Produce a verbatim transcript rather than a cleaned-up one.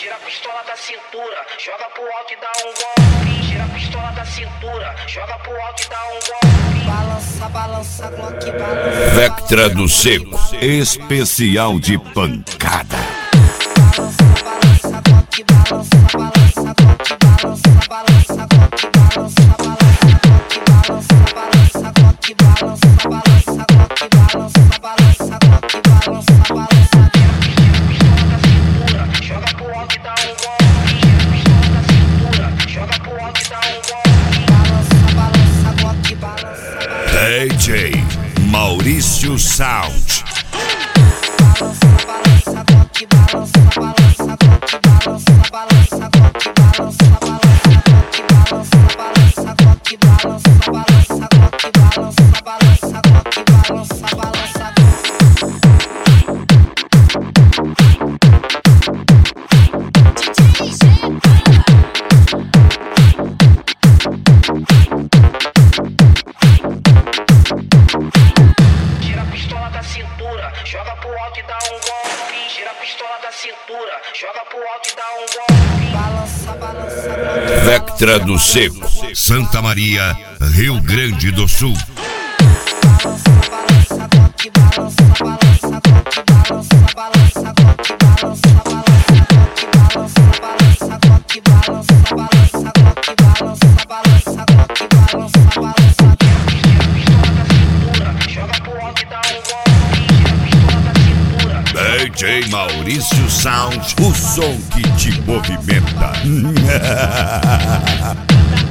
Tira a pistola da cintura, joga pro alto e dá um golpe. Tira a pistola da cintura, joga pro alto e dá um golpe. Balança, balança, Glock, balança. Vectra do Seco, especial de pancada. Balança, Glock, balança, balança, Glock, balança, balança, Glock, balança, balança, balança, Glock, balança, balança, Glock, balança, balança, Glock, balança, balança. Joga pro alto e dá um golpe. Tira a pistola da cintura, joga pro alto e dá um golpe. Balança, balança, Glock, balança. D J Maurício Sound. Balança, balança, Glock, balança, balança, Glock, balança, balança, Glock, balança, balança, balança, Glock, balança, balança, Glock, balança, balança, Glock, balança, balança. Tira a pistola da cintura, joga pro alto e dá um golpe. Tira a pistola da cintura, joga pro alto e dá um golpe. Balança, balança, Glock. Vectra do Seco, Santa Maria, Rio Grande do Sul. Balança, balança, Glock, balança, balança, Glock, balança, balança, Glock, balança, balança, balança, Glock, balança, balança, Glock, balança, balança, Glock, balança, balança. Joga pro alto e dá um golpe. Tira a pistola da cintura. D J Maurício Sound, o som que te movimenta.